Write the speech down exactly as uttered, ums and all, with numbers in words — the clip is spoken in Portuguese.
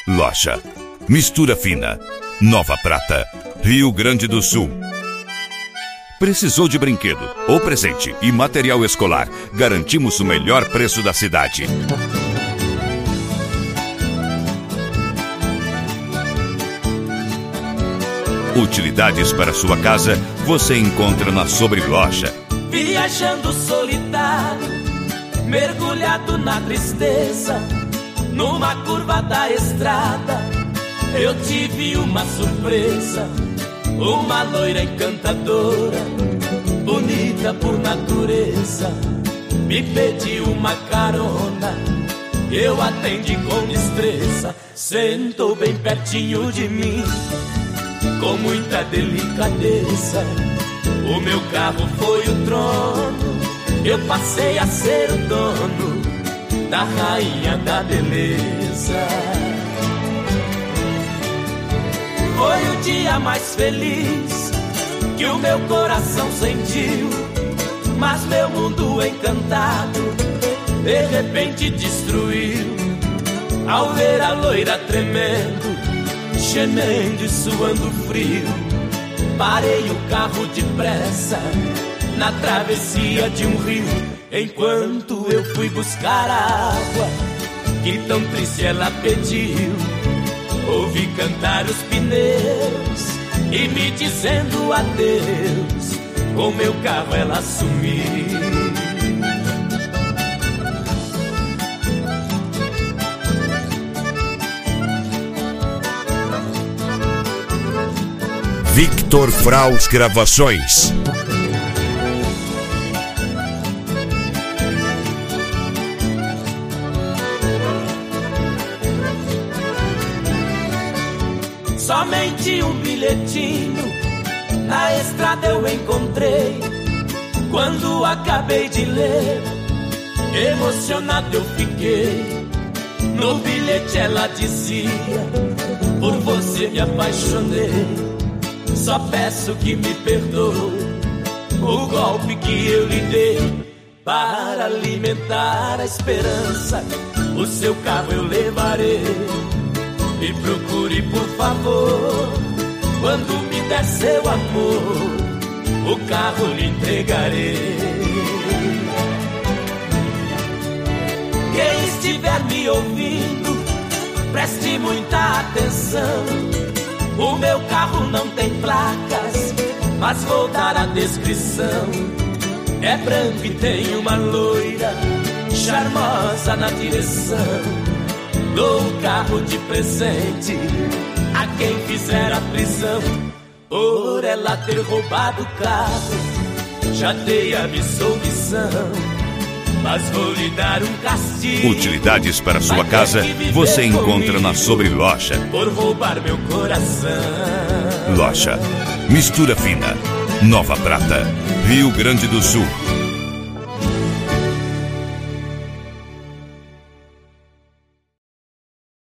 Loja. Mistura fina. Nova Prata, Rio Grande do Sul. Precisou de brinquedo ou presente e material escolar? Garantimos o melhor preço da cidade. Utilidades para sua casa você encontra na Sobreloja. Viajando solitário, mergulhado na tristeza, numa curva da estrada, eu tive uma surpresa. Uma loira encantadora, bonita por natureza, me pediu uma carona, eu atendi com destreza. Sentou bem pertinho de mim, com muita delicadeza. O meu carro foi o trono, eu passei a ser o dono da rainha da beleza. Foi o dia mais feliz que o meu coração sentiu, mas meu mundo encantado de repente destruiu. Ao ver a loira tremendo, gemendo e suando frio, parei o carro depressa na travessia de um rio. Enquanto eu fui buscar a água que tão triste ela pediu, ouvi cantar os pneus e me dizendo adeus. Com meu carro ela sumiu. Victor Fraus Gravações. Somente um bilhetinho na estrada eu encontrei. Quando acabei de ler, emocionado eu fiquei. No bilhete ela dizia: por você me apaixonei, só peço que me perdoe o golpe que eu lhe dei. Para alimentar a esperança, o seu carro eu levarei. Me procure, por favor, quando me der seu amor, o carro lhe entregarei. Quem estiver me ouvindo, preste muita atenção. O meu carro não tem placas, mas vou dar a descrição. É branco e tem uma loira charmosa na direção. Dou o carro de presente a quem fizer a prisão, por ela ter roubado o carro. Já dei a absolvição, mas vou lhe dar um castigo. Utilidades para sua casa você encontra na Sobreloja. Por roubar meu coração. Loja. Mistura fina. Nova Prata, Rio Grande do Sul.